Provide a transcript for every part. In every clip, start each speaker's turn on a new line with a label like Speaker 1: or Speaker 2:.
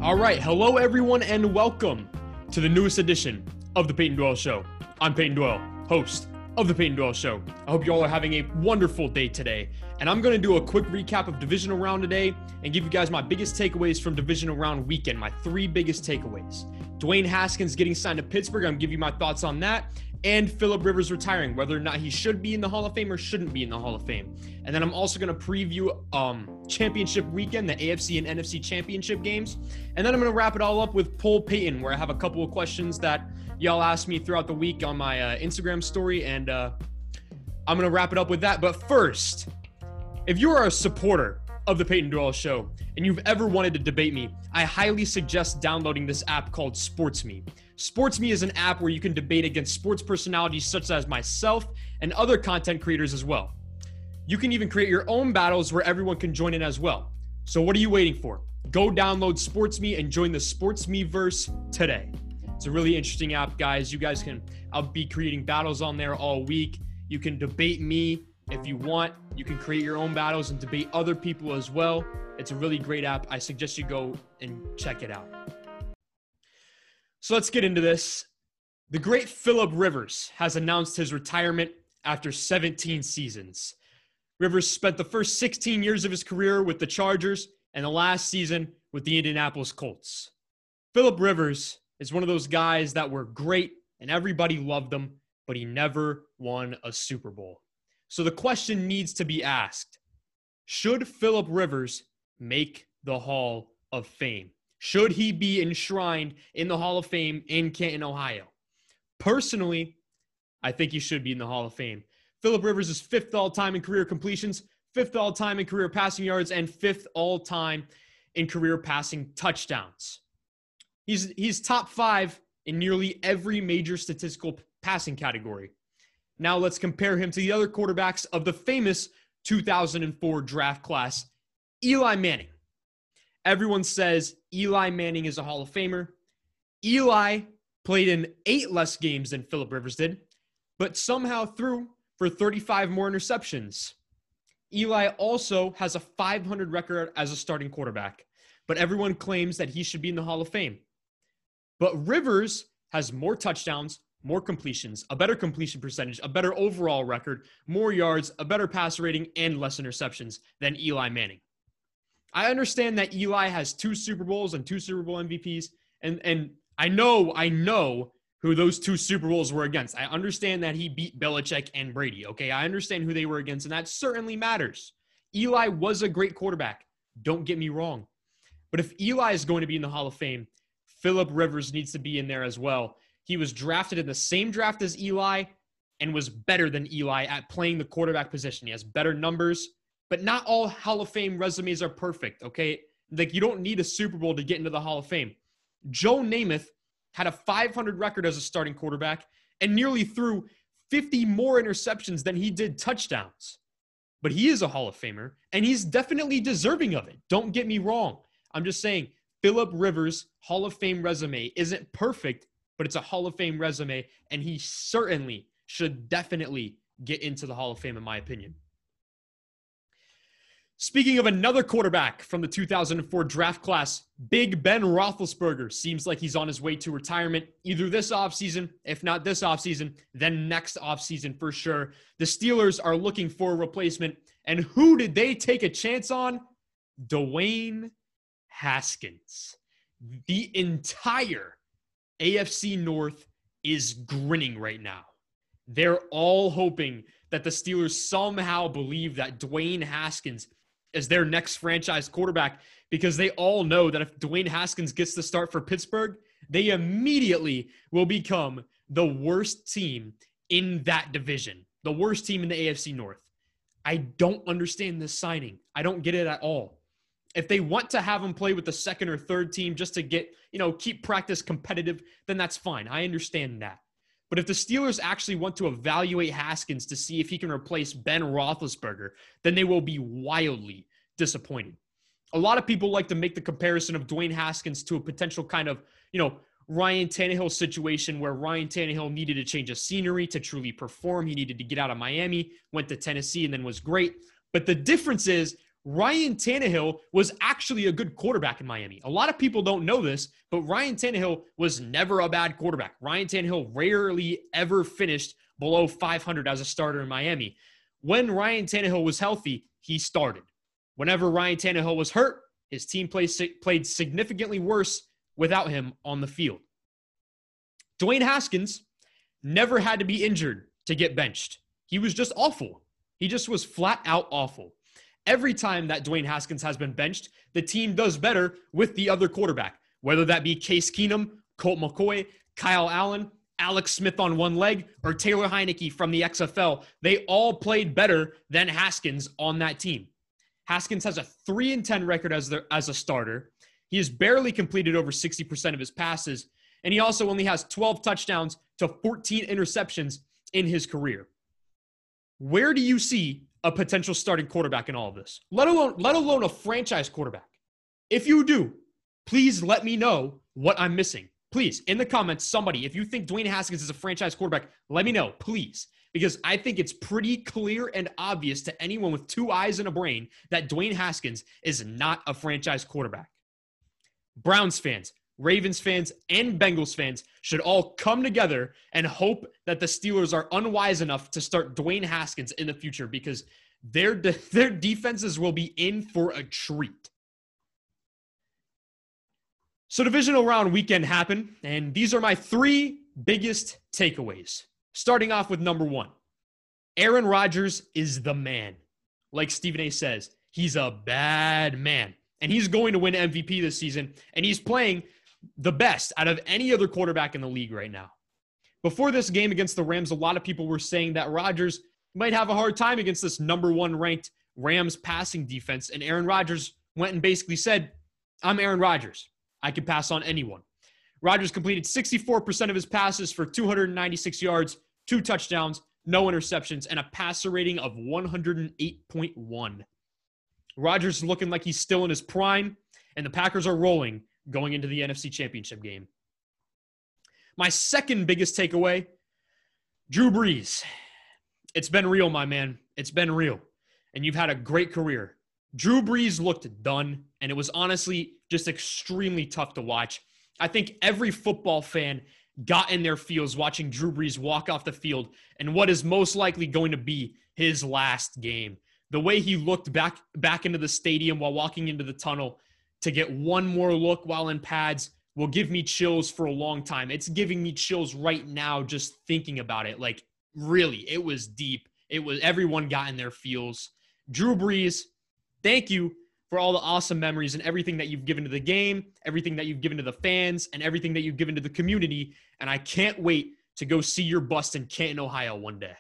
Speaker 1: All right, hello everyone and welcome to the newest edition of the Peyton Doyle Show. I'm Peyton Doyle, host of the Peyton Doyle Show. I hope you all are having a wonderful day today. And I'm going to do a quick recap of divisional round today and give you guys my biggest takeaways from divisional round weekend, my three biggest takeaways. Dwayne Haskins getting signed to Pittsburgh, I'm going to give you my thoughts on that. And Phillip Rivers retiring, whether or not he should be in the Hall of Fame or shouldn't be in the Hall of Fame. And then I'm also going to preview championship weekend, the AFC and NFC championship games. And then I'm going to wrap it all up with Poll Peyton, where I have a couple of questions that y'all asked me throughout the week on my Instagram story. And I'm going to wrap it up with that. But first, if you are a supporter of the Peyton Doyle Show and you've ever wanted to debate me, I highly suggest downloading this app called SportsMe. SportsMe is an app where you can debate against sports personalities such as myself and other content creators as well. You can even create your own battles where everyone can join in as well. So what are you waiting for? Go download SportsMe and join the SportsMeverse today. It's a really interesting app, guys. I'll be creating battles on there all week. You can debate me if you want. You can create your own battles and debate other people as well. It's a really great app. I suggest you go and check it out. So let's get into this. The great Phillip Rivers has announced his retirement after 17 seasons. Rivers spent the first 16 years of his career with the Chargers and the last season with the Indianapolis Colts. Phillip Rivers is one of those guys that were great and everybody loved him, but he never won a Super Bowl. So the question needs to be asked: should Phillip Rivers make the Hall of Fame? Should he be enshrined in the Hall of Fame in Canton, Ohio? Personally, I think he should be in the Hall of Fame. Phillip Rivers is 5th all-time in career completions, 5th all-time in career passing yards, and 5th all-time in career passing touchdowns. He's top 5 in nearly every major statistical passing category. Now let's compare him to the other quarterbacks of the famous 2004 draft class, Eli Manning. Everyone says Eli Manning is a Hall of Famer. Eli played in 8 less games than Phillip Rivers did, but somehow threw for 35 more interceptions. Eli also has a 500 record as a starting quarterback, but everyone claims that he should be in the Hall of Fame. But Rivers has more touchdowns, more completions, a better completion percentage, a better overall record, more yards, a better passer rating, and less interceptions than Eli Manning. I understand that Eli has 2 Super Bowls and 2 Super Bowl MVPs, and I know who those 2 Super Bowls were against. I understand that he beat Belichick and Brady, okay? I understand who they were against, and that certainly matters. Eli was a great quarterback. Don't get me wrong. But if Eli is going to be in the Hall of Fame, Phillip Rivers needs to be in there as well. He was drafted in the same draft as Eli and was better than Eli at playing the quarterback position. He has better numbers. But not all Hall of Fame resumes are perfect, okay? Like, you don't need a Super Bowl to get into the Hall of Fame. Joe Namath had a 500 record as a starting quarterback and nearly threw 50 more interceptions than he did touchdowns. But he is a Hall of Famer, and he's definitely deserving of it. Don't get me wrong. I'm just saying Phillip Rivers' Hall of Fame resume isn't perfect, but it's a Hall of Fame resume, and he certainly should definitely get into the Hall of Fame, in my opinion. Speaking of another quarterback from the 2004 draft class, Big Ben Roethlisberger seems like he's on his way to retirement either this offseason. If not this offseason, then next offseason for sure. The Steelers are looking for a replacement. And who did they take a chance on? Dwayne Haskins. The entire AFC North is grinning right now. They're all hoping that the Steelers somehow believe that Dwayne Haskins as their next franchise quarterback, because they all know that if Dwayne Haskins gets the start for Pittsburgh, they immediately will become the worst team in that division, the worst team in the AFC North. I don't understand this signing. I don't get it at all. If they want to have him play with the second or third team just to get, keep practice competitive, then that's fine. I understand that. But if the Steelers actually want to evaluate Haskins to see if he can replace Ben Roethlisberger, then they will be wildly disappointed. A lot of people like to make the comparison of Dwayne Haskins to a potential kind of, Ryan Tannehill situation where Ryan Tannehill needed to change of scenery to truly perform. He needed to get out of Miami, went to Tennessee, and then was great. But the difference is Ryan Tannehill was actually a good quarterback in Miami. A lot of people don't know this, but Ryan Tannehill was never a bad quarterback. Ryan Tannehill rarely ever finished below 500 as a starter in Miami. When Ryan Tannehill was healthy, he started. Whenever Ryan Tannehill was hurt, his team played significantly worse without him on the field. Dwayne Haskins never had to be injured to get benched. He was just awful. He just was flat out awful. Every time that Dwayne Haskins has been benched, the team does better with the other quarterback, whether that be Case Keenum, Colt McCoy, Kyle Allen, Alex Smith on one leg, or Taylor Heineke from the XFL. They all played better than Haskins on that team. Haskins has a 3-10 record as a starter. He has barely completed over 60% of his passes, and he also only has 12 touchdowns to 14 interceptions in his career. Where do you see a potential starting quarterback in all of this? Let alone a franchise quarterback. If you do, please let me know what I'm missing. Please, in the comments, somebody, if you think Dwayne Haskins is a franchise quarterback, let me know, please. Because I think it's pretty clear and obvious to anyone with 2 eyes and a brain that Dwayne Haskins is not a franchise quarterback. Browns fans, Ravens fans, and Bengals fans should all come together and hope that the Steelers are unwise enough to start Dwayne Haskins in the future, because their defenses will be in for a treat. So divisional round weekend happened, and these are my 3 biggest takeaways. Starting off with number 1. Aaron Rodgers is the man. Like Stephen A says, he's a bad man. And he's going to win MVP this season, and he's playing the best out of any other quarterback in the league right now. Before this game against the Rams, a lot of people were saying that Rodgers might have a hard time against this number 1 ranked Rams passing defense, and Aaron Rodgers went and basically said, I'm Aaron Rodgers. I can pass on anyone. Rodgers completed 64% of his passes for 296 yards, 2 touchdowns, no interceptions, and a passer rating of 108.1. Rodgers is looking like he's still in his prime, and the Packers are rolling going into the NFC Championship game. My second biggest takeaway, Drew Brees. It's been real, my man. It's been real. And you've had a great career. Drew Brees looked done, and it was honestly just extremely tough to watch. I think every football fan got in their feels watching Drew Brees walk off the field and what is most likely going to be his last game. The way he looked back into the stadium while walking into the tunnel to get one more look while in pads will give me chills for a long time. It's giving me chills right now just thinking about it. Like, really, it was deep. Everyone got in their feels. Drew Brees, thank you for all the awesome memories and everything that you've given to the game, everything that you've given to the fans, and everything that you've given to the community. And I can't wait to go see your bust in Canton, Ohio one day.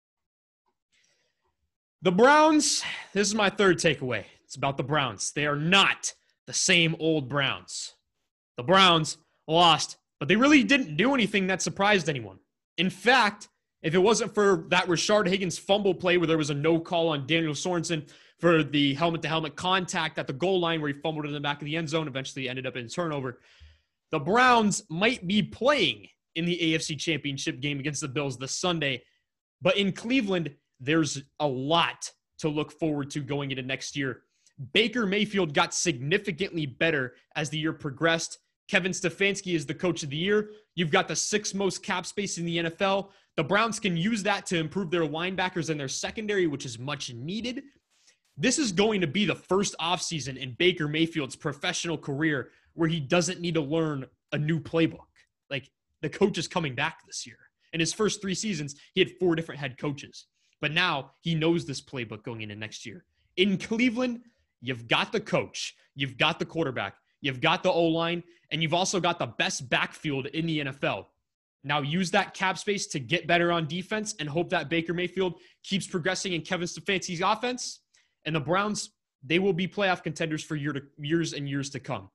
Speaker 1: The Browns, this is my third takeaway. It's about the Browns. They are not the same old Browns. The Browns lost, but they really didn't do anything that surprised anyone. In fact, if it wasn't for that Rashard Higgins fumble play where there was a no call on Daniel Sorensen for the helmet-to-helmet contact at the goal line where he fumbled in the back of the end zone, eventually ended up in a turnover, the Browns might be playing in the AFC Championship game against the Bills this Sunday. But in Cleveland, there's a lot to look forward to going into next year. Baker Mayfield got significantly better as the year progressed. Kevin Stefanski is the coach of the year. You've got the 6th most cap space in the NFL. The Browns can use that to improve their linebackers and their secondary, which is much needed. This is going to be the first offseason in Baker Mayfield's professional career where he doesn't need to learn a new playbook. Like, the coach is coming back this year. In his first 3 seasons, he had 4 different head coaches. But now he knows this playbook going into next year. In Cleveland, you've got the coach, you've got the quarterback, you've got the O-line, and you've also got the best backfield in the NFL. Now use that cap space to get better on defense and hope that Baker Mayfield keeps progressing in Kevin Stefanski's offense. And the Browns, they will be playoff contenders for years and years to come.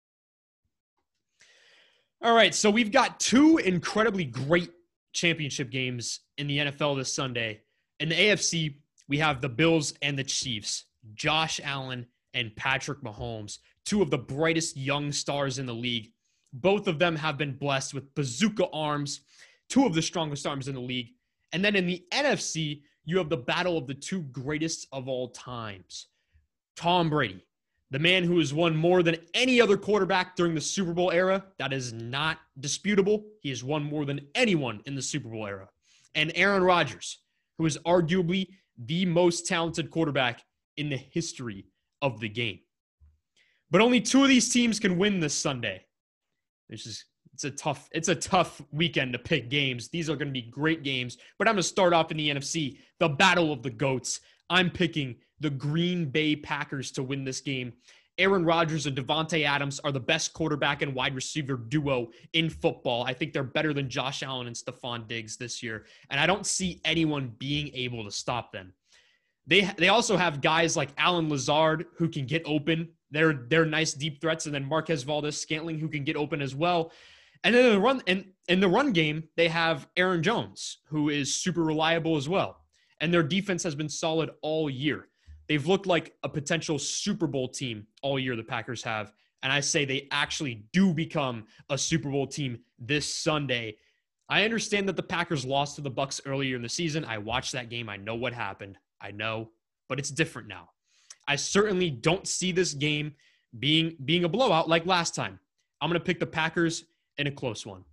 Speaker 1: All right, so we've got 2 incredibly great championship games in the NFL this Sunday. In the AFC, we have the Bills and the Chiefs, Josh Allen and Patrick Mahomes, 2 of the brightest young stars in the league. Both of them have been blessed with bazooka arms, 2 of the strongest arms in the league. And then in the NFC, you have the battle of the 2 greatest of all times. Tom Brady, the man who has won more than any other quarterback during the Super Bowl era. That is not disputable. He has won more than anyone in the Super Bowl era. And Aaron Rodgers, who is arguably the most talented quarterback in the history of the game. But only two of these teams can win this Sunday. It's a tough weekend to pick games. These are going to be great games. But I'm going to start off in the NFC, the battle of the GOATs. I'm picking the Green Bay Packers to win this game. Aaron Rodgers and Davante Adams are the best quarterback and wide receiver duo in football. I think they're better than Josh Allen and Stephon Diggs this year, and I don't see anyone being able to stop them. They also have guys like Allen Lazard who can get open. They're nice deep threats, and then Marquez Valdes-Scantling who can get open as well. And then in the run game, they have Aaron Jones, who is super reliable as well. And their defense has been solid all year. They've looked like a potential Super Bowl team all year, the Packers have. And I say they actually do become a Super Bowl team this Sunday. I understand that the Packers lost to the Bucs earlier in the season. I watched that game. I know what happened. I know, but it's different now. I certainly don't see this game being a blowout like last time. I'm going to pick the Packers in a close one.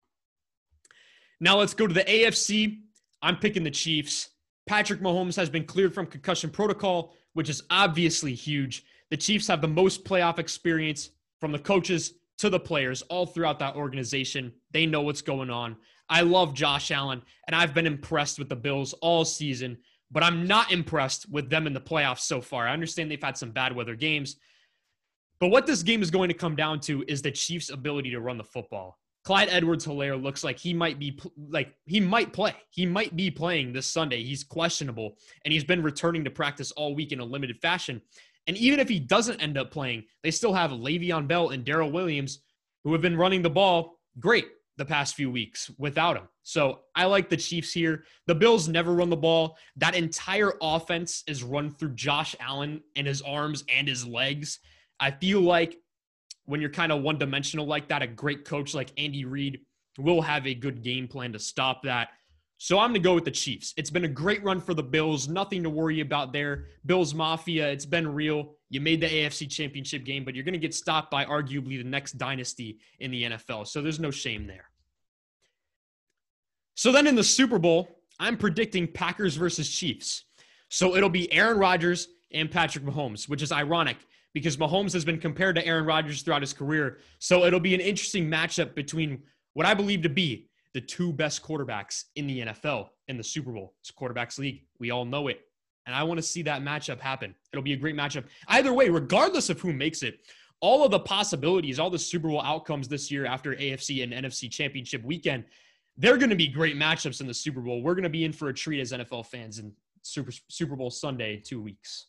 Speaker 1: Now let's go to the AFC. I'm picking the Chiefs. Patrick Mahomes has been cleared from concussion protocol, which is obviously huge. The Chiefs have the most playoff experience from the coaches to the players all throughout that organization. They know what's going on. I love Josh Allen, and I've been impressed with the Bills all season, but I'm not impressed with them in the playoffs so far. I understand they've had some bad weather games, but what this game is going to come down to is the Chiefs' ability to run the football. Clyde Edwards-Helaire looks like he might play. He might be playing this Sunday. He's questionable, and he's been returning to practice all week in a limited fashion. And even if he doesn't end up playing, they still have Le'Veon Bell and Darrell Williams, who have been running the ball great the past few weeks without him. So I like the Chiefs here. The Bills never run the ball. That entire offense is run through Josh Allen and his arms and his legs. I feel like when you're kind of one-dimensional like that, a great coach like Andy Reid will have a good game plan to stop that. So I'm going to go with the Chiefs. It's been a great run for the Bills. Nothing to worry about there. Bills Mafia, it's been real. You made the AFC Championship game, but you're going to get stopped by arguably the next dynasty in the NFL. So there's no shame there. So then in the Super Bowl, I'm predicting Packers versus Chiefs. So it'll be Aaron Rodgers and Patrick Mahomes, which is ironic because Mahomes has been compared to Aaron Rodgers throughout his career. So it'll be an interesting matchup between what I believe to be the two best quarterbacks in the NFL in the Super Bowl. It's a quarterbacks league. We all know it. And I want to see that matchup happen. It'll be a great matchup. Either way, regardless of who makes it, all of the possibilities, all the Super Bowl outcomes this year after AFC and NFC Championship weekend, they're going to be great matchups in the Super Bowl. We're going to be in for a treat as NFL fans in Super Bowl Sunday, 2 weeks.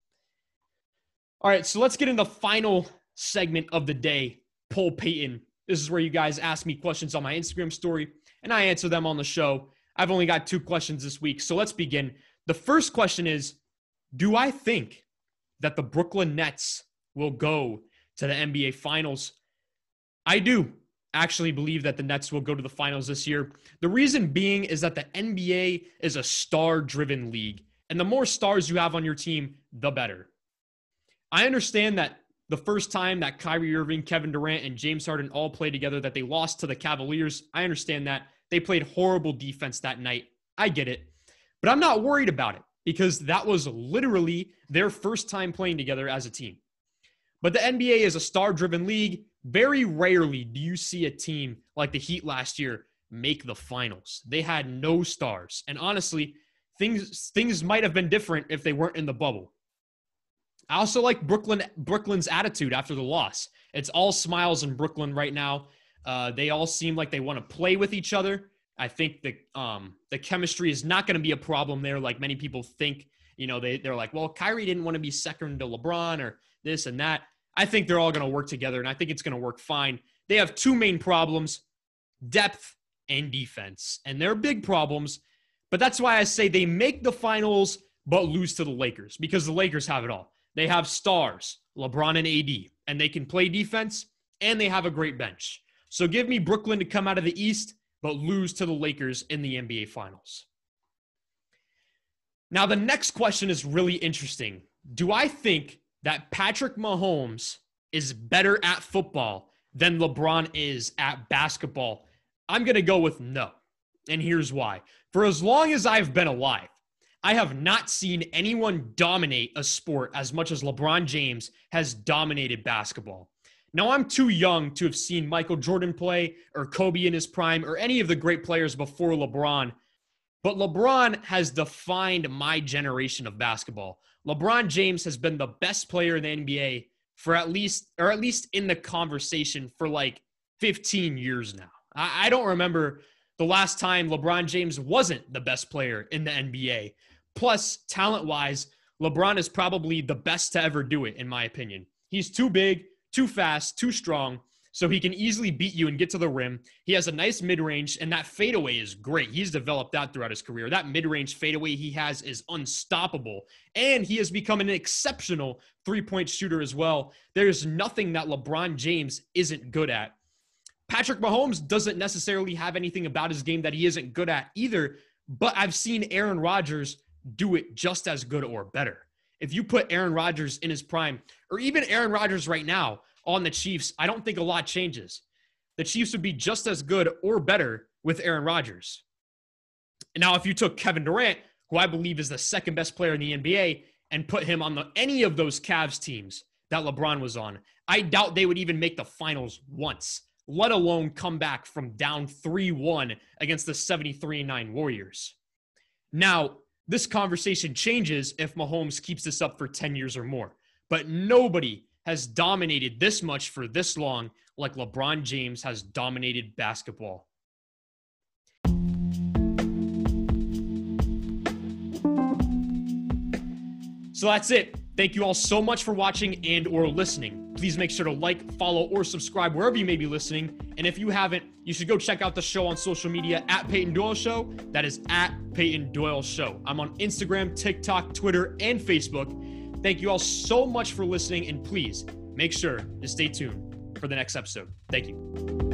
Speaker 1: All right, so let's get into the final segment of the day, Poll Peyton. This is where you guys ask me questions on my Instagram story, and I answer them on the show. I've only got 2 questions this week, so let's begin. The first question is, do I think that the Brooklyn Nets will go to the NBA Finals? I do actually believe that the Nets will go to the finals this year. The reason being is that the NBA is a star-driven league, and the more stars you have on your team, the better. I understand that the first time that Kyrie Irving, Kevin Durant, and James Harden all played together, that they lost to the Cavaliers. I understand that. They played horrible defense that night. I get it. But I'm not worried about it because that was literally their first time playing together as a team. But the NBA is a star-driven league. Very rarely do you see a team like the Heat last year make the finals. They had no stars. And honestly, things might have been different if they weren't in the bubble. I also like Brooklyn's attitude after the loss. It's all smiles in Brooklyn right now. They all seem like they want to play with each other. I think the chemistry is not going to be a problem there like many people think. You know, they're like, well, Kyrie didn't want to be second to LeBron or this and that. I think they're all going to work together, and I think it's going to work fine. They have 2 main problems, depth and defense. And they're big problems, but that's why I say they make the finals but lose to the Lakers because the Lakers have it all. They have stars, LeBron and AD, and they can play defense, and they have a great bench. So give me Brooklyn to come out of the East, but lose to the Lakers in the NBA Finals. Now, the next question is really interesting. Do I think that Patrick Mahomes is better at football than LeBron is at basketball, I'm going to go with no. And here's why. For as long as I've been alive, I have not seen anyone dominate a sport as much as LeBron James has dominated basketball. Now, I'm too young to have seen Michael Jordan play or Kobe in his prime or any of the great players before LeBron, but LeBron has defined my generation of basketball. LeBron James has been the best player in the NBA for at least in the conversation for like 15 years now. I don't remember the last time LeBron James wasn't the best player in the NBA. Plus, talent-wise, LeBron is probably the best to ever do it, in my opinion. He's too big, too fast, too strong, so he can easily beat you and get to the rim. He has a nice mid-range, and that fadeaway is great. He's developed that throughout his career. That mid-range fadeaway he has is unstoppable, and he has become an exceptional three-point shooter as well. There's nothing that LeBron James isn't good at. Patrick Mahomes doesn't necessarily have anything about his game that he isn't good at either, but I've seen Aaron Rodgers do it just as good or better. If you put Aaron Rodgers in his prime, or even Aaron Rodgers right now on the Chiefs, I don't think a lot changes. The Chiefs would be just as good or better with Aaron Rodgers. Now, if you took Kevin Durant, who I believe is the second best player in the NBA, and put him on any of those Cavs teams that LeBron was on, I doubt they would even make the finals once, let alone come back from down 3-1 against the 73-9 Warriors. Now, this conversation changes if Mahomes keeps this up for 10 years or more. But nobody has dominated this much for this long like LeBron James has dominated basketball. So that's it. Thank you all so much for watching and or listening. Please make sure to like, follow, or subscribe wherever you may be listening. And if you haven't, you should go check out the show on social media at Peyton Doyle Show. That is at Peyton Doyle Show. I'm on Instagram, TikTok, Twitter, and Facebook. Thank you all so much for listening, and please make sure to stay tuned for the next episode. Thank you.